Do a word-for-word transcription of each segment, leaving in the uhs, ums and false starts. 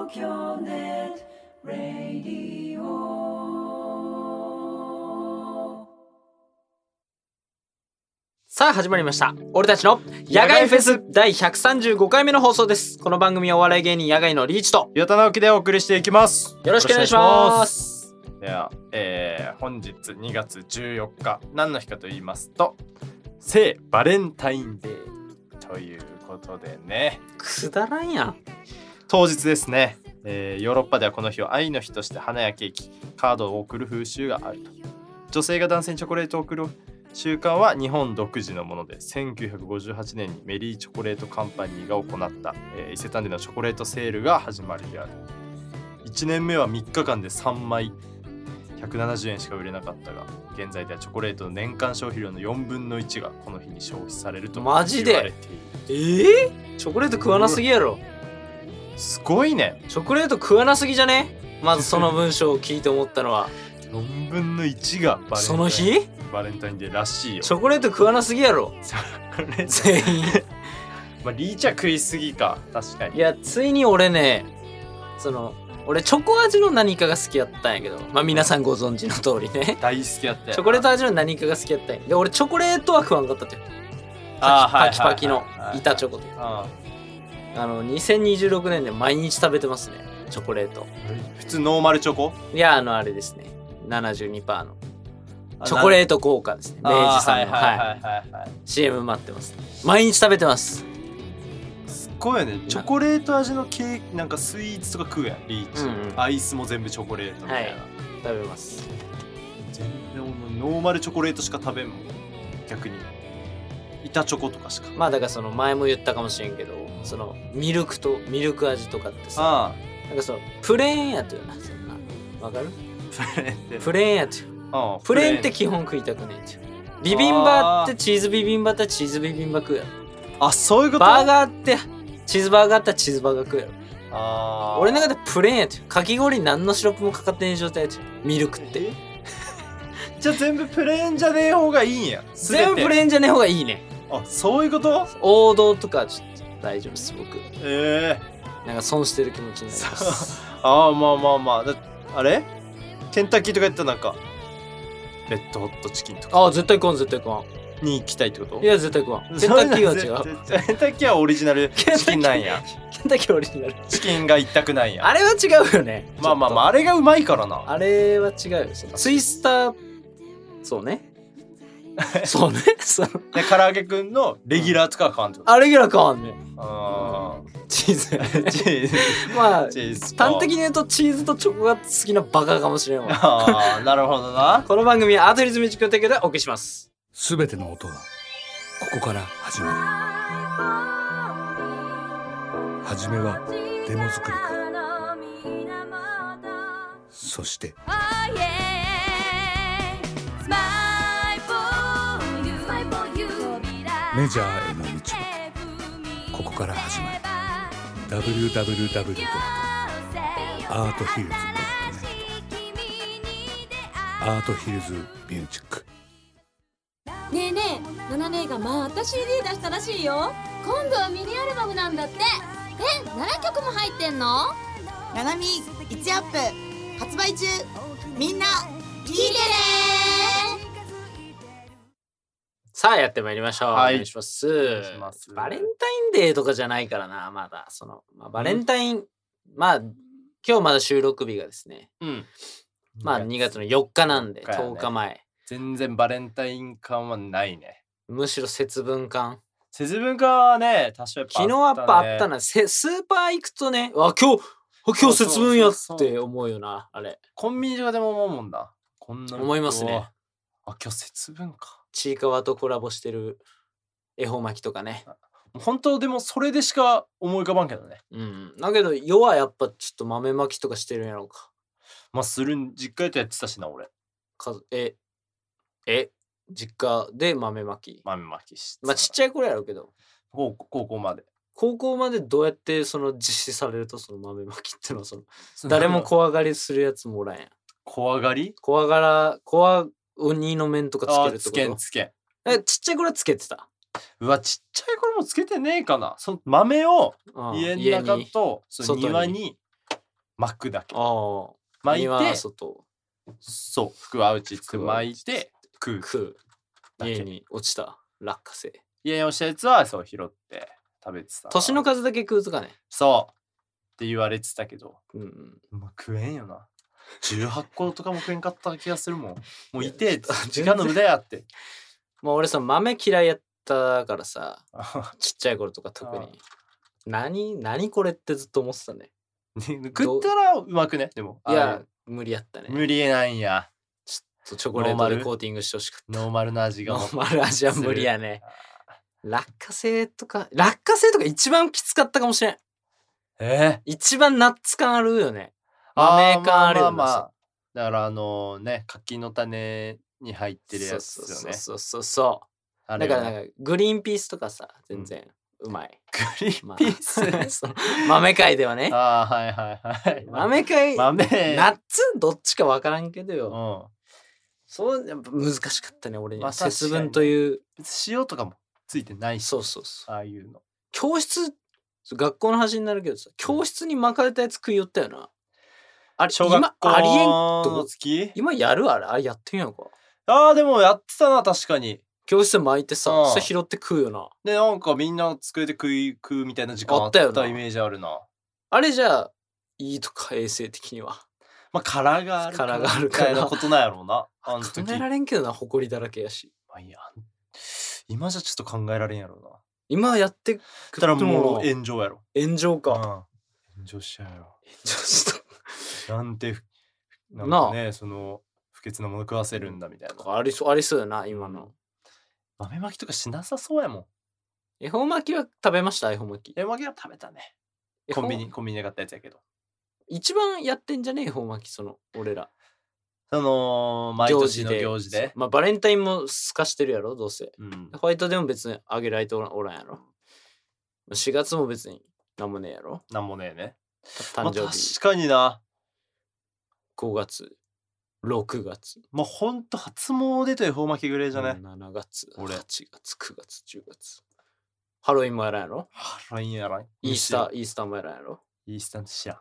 東京ネットラディオ。さあ始まりました。俺たちの野外フェスだいひゃくさんじゅうごかいめの放送です。この番組はお笑い芸人野外のリーチと岩田直樹でお送りしていきます。 よろしくお願いします。 では、えー、本日にがつじゅうよっか何の日かと言いますと聖バレンタインデーということでね、 くだらんやん。 当日ですね、えー、ヨーロッパではこの日を愛の日として花やケーキ、カードを贈る風習があると。女性が男性にチョコレートを贈る習慣は日本独自のもので、せんきゅうひゃくごじゅうはちねんにメリーチョコレートカンパニーが行った、えー、伊勢丹でのチョコレートセールが始まりである。いちねんめはみっかかんでさんまいひゃくななじゅうえんしか売れなかったが、現在ではチョコレートの年間消費量のよんぶんのいちがこの日に消費されると言われている。 マジで？えー、チョコレート食わなすぎやろ。 すごいね。 チョコレート食わなすぎじゃね？まずその文章を聞いて思ったのはよんぶんのいちがバレンタインその日バレンタインデーらしいよ。 チョコレート食わなすぎやろ全員まあリーチは食いすぎか。確かに。 いやついに俺ね、その俺チョコ味の何かが好きやったんやけど、まあ皆さんご存知の通りね大好きやったよ。 チョコレート味の何かが好きやったんや。で俺チョコレートは食わんかったって。 あパキパキの板チョコというああのにせんにじゅうろくねんで毎日食べてますねチョコレート。 普通ノーマルチョコ？ いやあのあれですね ななじゅうにパーセント のチョコレート効果ですね。明治さんのはいはいはいはい、はい、 シーエム 待ってます。毎日食べてます。 すっごいよね。チョコレート味のケーキなんかスイーツとか食うやんリーチ、うんうん、アイスも全部チョコレートみたいな、はい、 食べます。 全然ノーマルチョコレートしか食べんもん。逆に板チョコとかしか。 まあだからその前も言ったかもしれんけど、そのミルクとミルク味とかってさ、あなんかそのプレーンやとよな。そんなわかる？ プレーンってプレーンやとよ。ああプレーンって基本食いたくねえって。ビビンバってチーズビビンバってチーズビビンバ食うやろ。 あ、そういうこと？ バーガーってチーズバーガーってチーズバーガー食うやろ。 あ俺の中でプレーンやとよ。かき氷に何のシロップもかかってない状態やとよ。ミルクってじゃあ全部プレーンじゃねえ方がいいんや。 全部プレーンじゃねえ方がいいね。 あ、そういうこと？ 王道とかちょっと大丈夫です僕。 ええー、 なんか損してる気持ちになります。 ああまあまあまあだあれケンタッキーとか言ったらなんかレッドホットチキンとか。 ああ絶対食わん絶対食わんに行きたいってこと？ いや絶対食わん。ケンタッキーは違う。 ケンタッキーはオリジナルチキンなんや。 ケンタッキーはオリジナルチキンが一択なんや。 あれは違うよね。 まあまあまああれがうまいからな。 あれは違うよ。ツイスターそうねそうねそうで唐揚げくんのレギュラーとかは変わんってこと？ あレギュラー変わんね。 あチーズチーズまあ端的に言うとチーズとチョコが好きなバカかもしれんわ。 ああなるほどな。 この番組はアートリズムミュージックの提供でお送りします。 すべての音はここから始まる。はじめはデモ作りからそしてメジャーへの道はここから始まる。 ダブリューダブリューダブリュー ドット アートヒルズ ドット ネット アートヒルズミュージック。 ねえねえ、ナナ姉がまた シーディー 出したらしいよ。今度はミニアルバムなんだって。え、ななきょくも入ってんの？ ナナミいちアップ発売中。みんな聞いてね。 さあやってまいりましょう、 はい、 お願いします。バレンタインデーとかじゃないからなまだその、まあ、バレンタイン、うん、まあ今日まだ収録日がですね、うん、まあにがつのよっかなんでとおかまえ。 全然バレンタイン感はないね。 むしろ節分感。 節分感はね多少やっぱあったね。 昨日やっぱあったな。スーパー行くとね、あ今日今日節分やって思うよな。あれコンビニとかでも思うもんだ。こんな思いますね。 あ今日節分か。 ちいかわとコラボしてる恵方巻きとかね。 本当でもそれでしか思い浮かばんけどね。 うん。だけど世はやっぱちょっと豆巻きとかしてるんやろうか。 まあするん実家とやってたしな俺。 かええ実家で豆巻き。 豆巻きして。 まあちっちゃい頃やろうけど。 高高校まで。 高校までどうやってその実施されるとその豆巻きってのはその誰も怖がりするやつもおらんやん。 怖がり？ 怖がら怖鬼の面とかつけるってこと？ つけんつけん。 えちっちゃい頃はつけてた。 うわちっちゃい頃もつけてねえかな。その豆を家の中とその庭に巻くだけ。 ああ。 巻いて、 外。 そう、服は内って巻いて食う。 食う。家に落ちた落花生。 家に落ちたやつはそう拾って食べてた。 年の数だけ食うとかね。 そうって言われてたけど、 うん、 まあ、食えんよな。じゅうはっことかも食えんかった気がするもん。もういて時間の無駄やって。 もう俺さ豆嫌いやったからさ、ちっちゃい頃とか特に何何これってずっと思ってたね。 食ったらうまくね。でもいや無理やったね。 無理なんや。 ちょっとチョコレートでコーティングしてほしかった。 ノーマルな味が。 ノーマル味は無理やね。落花生とか落花生とか一番きつかったかもしれん。 えー、 一番ナッツ感あるよね。豆感あるよね。 まあまあまあ、だからあのね、柿の種に入ってるやつよね。 そうそうそうそう。だからなんかグリーンピースとかさ、全然うまい。 グリーンピース、 まあ、豆界ではね。 ああ、はいはいはい。 豆界、 豆ナッツどっちかわからんけどよ。 うん、 そうやっぱ難しかったね俺に。 まあ、 節分という塩とかもついてないし。 そうそうそう。 ああいうの。 教室学校の話になるけどさ、教室に巻かれたやつ食いよったよな。あれ小学校今ありえんと月今やるあれあれやってんやんか。 ああでもやってたな確かに。 教室で巻いてさ、それ拾って食うよな。 でなんかみんな机で食い食うみたいな時間あったよな。イメージあるな。 あれじゃあいいとか衛生的には。 まあ殻がある殻があるからみたいなことなんやろうな。 あの時考えられんけどな、埃だらけやし。 まあいや今じゃちょっと考えられんやろうな。 今やってくったらもう炎上やろ。 炎上か。 うん、炎上しちゃうよ。炎上した。 なんてなんかねその不潔なもの食わせるんだみたいな。 ありそうありそうやな今の。 豆巻きとかしなさそうやもん。 恵方巻きは食べました恵方巻き。 恵方巻きは食べたね。コンビニコンビニで買ったやつやけど。 一番やってんじゃね恵方巻きその俺ら。 その毎年の行事で。 まあバレンタインもすかしてるやろどうせ。 うん、 ホワイトでも別にあげられておらんおらんやろ。しがつも別になんもねえやろ。 なんもねえね。 誕生日、 まあ、確かにな。 ごがつろくがつもうほんと初詣と恵方巻きぐらいじゃね。 しちがつ俺はちがつくがつじゅうがつハロウィンもやらんやろ。 ハロウィンやらん。 イースターイースターもやらんやろ。 イースターって知らん。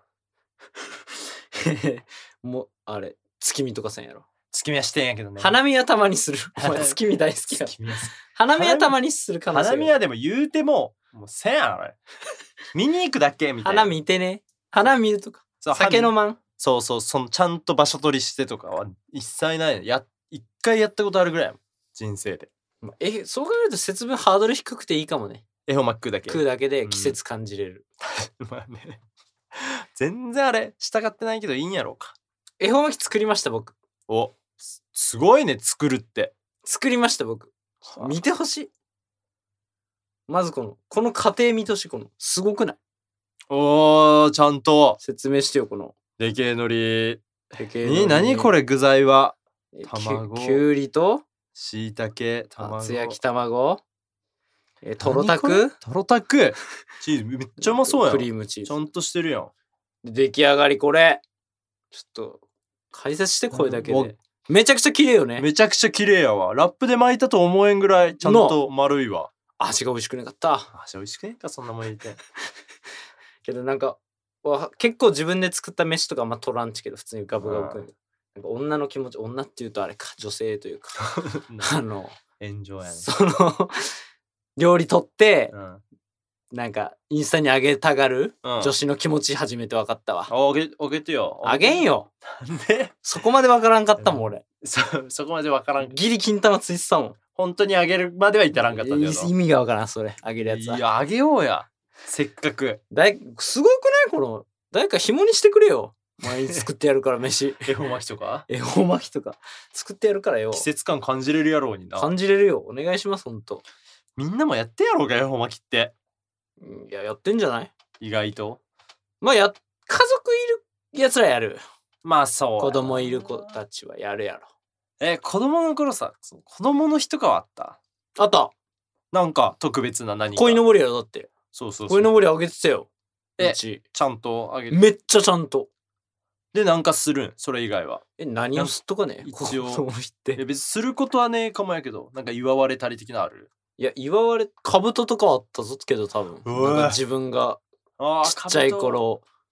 もうあれ月見とかせんやろ。 月見はしてんやけどね。 花見はたまにする。お前月見大好きや。花見はたまにする可能性。 花見はでも言うてももうせんあれ。見に行くだけみたいな。 花見てね。花見るとか。酒飲まん。 そうそう、そのちゃんと場所取りしてとかは一切ない。や一回やったことあるぐらいやもん人生で。 えそう考えると節分ハードル低くていいかもね。 恵方巻き食うだけ。 食うだけで季節感じれる。 うん、まあね。全然あれ従ってないけどいいんやろうか。 恵方巻き作りました僕。 おすごいね作るって。 作りました僕。見てほしい。まずこのこの過程見てほしい。このすごくない？ おーちゃんと説明してよこの。 でけえのり。 でけえのり。 に何これ具材は？卵。 きゅうりとしいたけ、卵。 厚焼き卵。えとろたく。 とろたく。チーズめっちゃうまそうやん。 クリームチーズ。 ちゃんとしてるやん。 出来上がりこれ。ちょっと解説してこれだけで。めちゃくちゃ綺麗よね。 めちゃくちゃ綺麗やわ。ラップで巻いたと思えんぐらいちゃんと丸いわ。 味が美味しくなかった。 味美味しくねえかそんなもん入れて。 けどなんか結構自分で作った飯とかまあ取らんちけど普通にガブガブ食う。なんか女の気持ち女っていうとあれか女性というかあの炎上やね。 その料理取って、 うん、 なんかインスタに上げたがる、 うん、 女子の気持ち初めて分かったわ。 あげあげてよ。 あげんよ。 なんで？ そこまで分からんかったもん俺。 そそこまで分からん。 ギリ金玉ついてたもん。 本当にあげるまでは至らんかったんだよな。 意味が分からんそれあげるやつは。 いやあげようや。せっかく。 だいすごくないこの誰か紐にしてくれよ。毎日作ってやるから飯。 恵方巻きとか？ 恵方巻きとか作ってやるからよ。 季節感感じれるやろうにな。 感じれるよ。お願いしますほんと。 みんなもやってやろうか恵方巻きって。 いややってんじゃない？ 意外と。 まあや家族いるやつらやる。 まあそう。 子供いる子たちはやるやろ。 え子供の頃さその子供の日とかはあった？ あった。 なんか特別な何か。 鯉のぼりやろだって。 そうそうそう。 鯉のぼりあげてたよ。 えちゃんとあげて。 めっちゃちゃんと。 でなんかするんそれ以外は。 え何をすっとかね一応。 子供の日って。 え別にすることはねえかもやけどなんか祝われたり的なある？ いや祝われ兜とかあったぞけど多分なんか自分がちっちゃい頃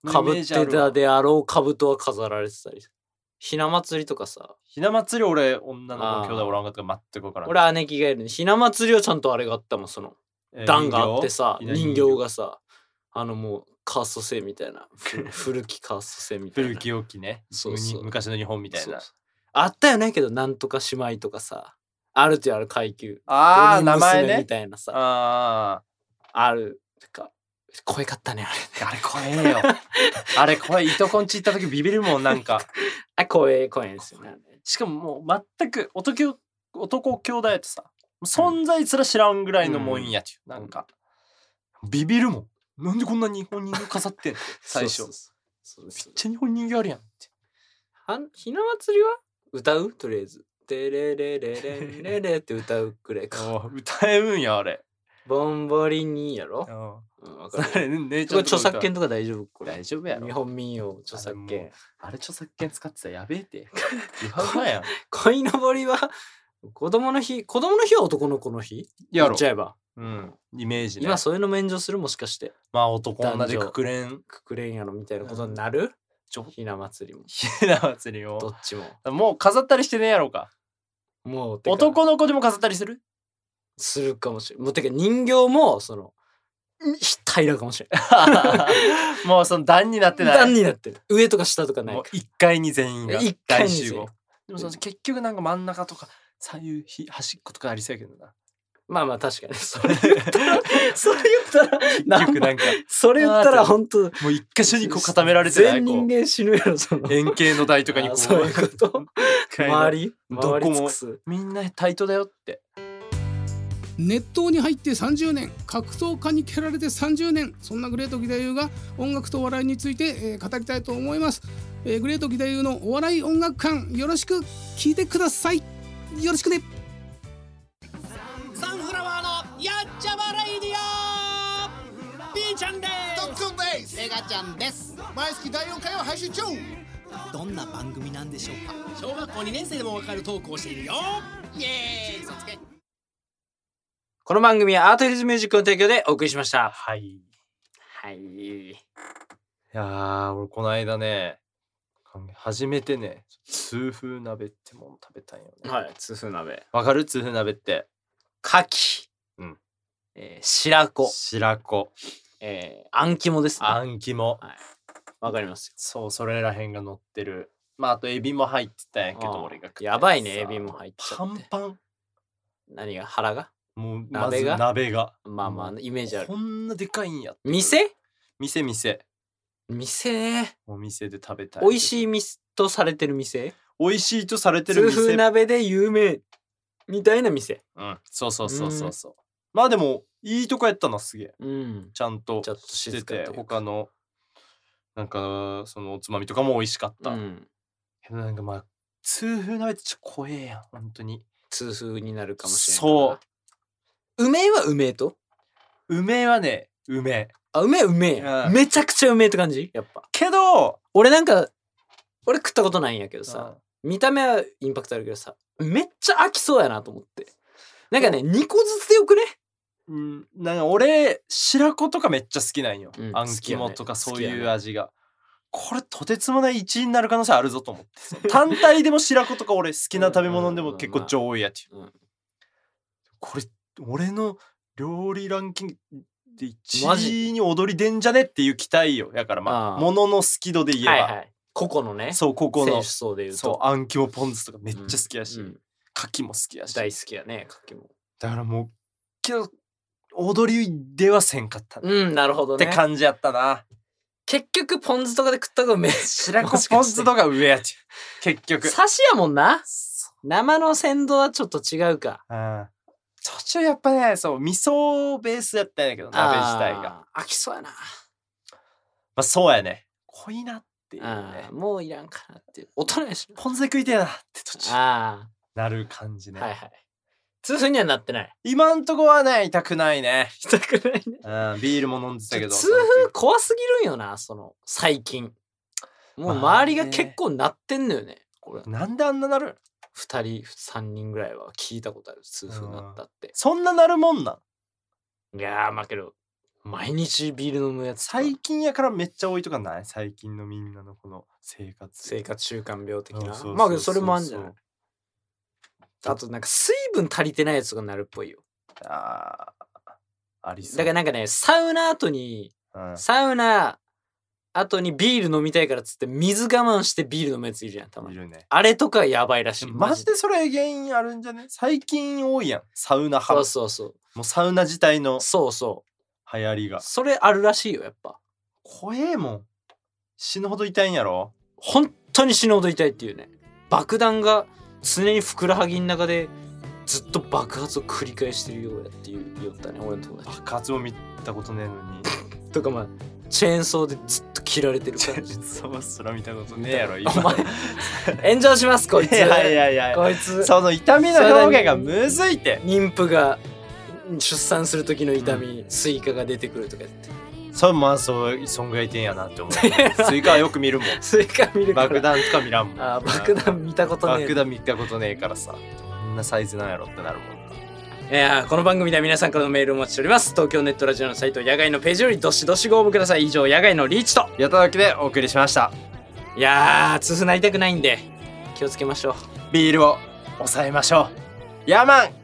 かぶってたであろう兜は飾られてたり。ひな祭りとかさ。 ひな祭り俺女の子兄弟おらんかったから全く分からん。 俺姉貴がいる。ひな祭りはちゃんとあれがあったもん、その、えー、段があってさ、人形がさ、あのもうカースト制みたいな古きカースト制みたいな。 古き良きね。そうそう、昔の日本みたいな。そうそう、 あったよねけど、なんとか姉妹とかさ、あるってある階級。 ああ、名前ね。 みたいなさ。 あある。てか、怖かったね、あれ。 あれ怖えよ。あれ怖い。いとこんち行った時ビビるもん、なんか。 あ、怖い、怖いんですよね。 しかももう全く男、男兄弟ってさ、存在すら知らんぐらいのもんやちゅ、うん、なんか。ビビるもん。なんでこんな日本人形飾ってんの最初。そうそうそう、めっちゃ日本人形あるやんって。 はひな祭りは歌うとりあえず。テレレレレレレレって歌うくらいか。 歌えるんや、あれ。 ボンボリにやろ。 うん、わかる。姉ちゃんと著作権とか大丈夫？これ大丈夫やろ。 日本民謡著作権。 あれ著作権使ってたらやべえって。言わんまやん。 鯉のぼりは子供の日、子供の日は男の子の日やろ。言っちゃえば。 うん。イメージね。 今そういうの免除するもしかして。 まあ男同じくくれん。 くくれんやろみたいなことになる？ひな祭りも。 ひな祭りも。 どっちも。 もう飾ったりしてねえやろうか。 もう男の子でも飾ったりする？ するかもしれん。もうてか人形もその平らかもしれん。 もうその段になってない。 段になってる。上とか下とかないか。 いっかいに全員が大集合。 でもその結局なんか真ん中とか左右端っことかありそうやけどな。 まあまあ確かに。それ言ったら、それ言ったら、 結局なんか、 それ言ったら本当もう一箇所にこう固められてない。 全人間死ぬやろ、その。 円形の台とかにこう。 そういうこと。周りどこもみんなタイトだよって。 熱湯に入ってさんじゅうねん、格闘家に蹴られてさんじゅうねん、そんなグレート義太夫が音楽と笑いについて、えー、語りたいと思います、えー、グレート義太夫のお笑い音楽館、よろしく聞いてください。よろしくね。 サンフラワーのやっちゃわレイディオ、 B ちゃんです。 トックンです。 レガちゃんです。 毎月だいよんかいを配信中。 どんな番組なんでしょうか。小学校にねん生でもわかるトークをしているよ。イエーイ、そつけ。 この番組はアートヒルズミュージックの提供でお送りしました。 はいはい。いやー、俺この間ね、初めてね、痛風鍋ってもの食べたんよね。 はい、痛風鍋。 わかる？痛風鍋って。 牡蠣。うん。えー、白子。 白子。 えー、あん肝ですね。 あん肝。 はい。わかりますよ。 そう、それらへんが乗ってる。まあ、あとエビも入ってたんやけど、俺が。 やばいね、エビも入っちゃって。 パンパン。 何が？腹が？ もうまず鍋が。 まあまあ、イメージある。 こんなでかいんや。 店？ 店店。 店ね。 お店で食べたい。 美味しい店とされてる店？ 美味しいとされてる店。 痛風鍋で有名みたいな店。 うん、そうそうそうそうそう。うん、まあでもいいとこやったな、すげえ。 うん。 ちゃんとしてて、他のなんかそのおつまみとかも美味しかった。うん。けどなんかまあ痛風鍋ってちょっと怖えやん、本当に。 痛風になるかもしれない。 そう。 梅は梅と？ 梅はね、梅。 あ、梅は梅。うん、めちゃくちゃ梅って感じ？やっぱ。 けど、 俺なんか、俺食ったことないんやけどさ、うん、見た目はインパクトあるけどさ、めっちゃ飽きそうやなと思って。なんかね、にこずつでよくね？ うん、なんか俺、白子とかめっちゃ好きなんよ。うん、あん肝とかそういう味が。ね、これとてつもないいちいになる可能性あるぞと思って。単体でも白子とか俺好きな食べ物でも結構上位やちゅう。うん、これ、俺の料理ランキングでいちいに踊り出んじゃねっていう期待よ。だからまあ、ものの好き度で言えば。はいはい、 個々のね。 そう、個々の。 選手層で言うと。 そう、あん肝ポン酢とかめっちゃ好きやし。うんうん、牡蠣も好きやし。 大好きやね、牡蠣も。 だからもう、けど、踊りではせんかった、 ね。うん、なるほどね。 って感じやったな。 結局、ポン酢とかで食った方がめっちゃポン酢とか上やち。結局。 刺しやもんな。生の鮮度はちょっと違うか。 うん。途中やっぱね、そう、味噌ベースやったんやけど、鍋自体が。 飽きそうやな。まあそうやね。濃いなっていうね。 もういらんかなっていう。大人やし。 ポン酢食いてえなって途中。あなる感じね。 はいはい。痛風にはなってない。 今んとこはね、痛くないね。 痛くないね。 うん、ビールも飲んでたけど。 痛風怖すぎるんよな、その、最近。もう周りが結構なってんのよね。これ。 なんであんななる？ 二人、三人ぐらいは聞いたことある。痛風になったって。 そんななるもんなん？ いやー、まあけど、 毎日ビール飲むやつ。 最近やからめっちゃ多いとかない？最近のみんなのこの生活生活習慣病的な。 そうそうそうそう、 まあそれもあるんじゃない？あとなんか水分足りてないやつがなるっぽいよ。 あありそう。 だからなんかね、サウナ後に、うん、サウナ後にビール飲みたいからっつって水我慢してビール飲むやついるじゃん、たまに。いるね。あれとかやばいらしい。 マジでそれ原因あるんじゃね？最近多いやん、サウナ派。 そうそうそう。 もうサウナ自体のそうそう流行りが。 それあるらしいよ、やっぱ。 怖えもん。死ぬほど痛いんやろ？ 本当に死ぬほど痛いっていうね。爆弾が常にふくらはぎの中でずっと爆発を繰り返してるようやっていう言ったね、俺の友達。 爆発を見たことねえのに。 とかまあチェーンソーでずっと切られてる感じ。 そうすら見たことねえやろ今。 お前炎上しますこいつ。いやいやいやこいつその痛みの表現がむずいって。 妊婦が出産する時の痛み、うん、スイカが出てくるとか言って。 それまあそうそんぐらいてんやなって思う。スイカはよく見るもん。 スイカ見るから。 爆弾とか見らんもん。 あ爆弾見たことねえ。 爆弾見たことねえからさ。どんなサイズなんやろってなるもん。 いやこの番組では皆さんからのメールをお待ちしております。東京ネットラジオのサイト野外のページよりどしどしご応募ください。以上野外のリーチとやっただけでお送りしました。 いやー痛風なりたくないんで気をつけましょう。 ビールを抑えましょう。ヤーマン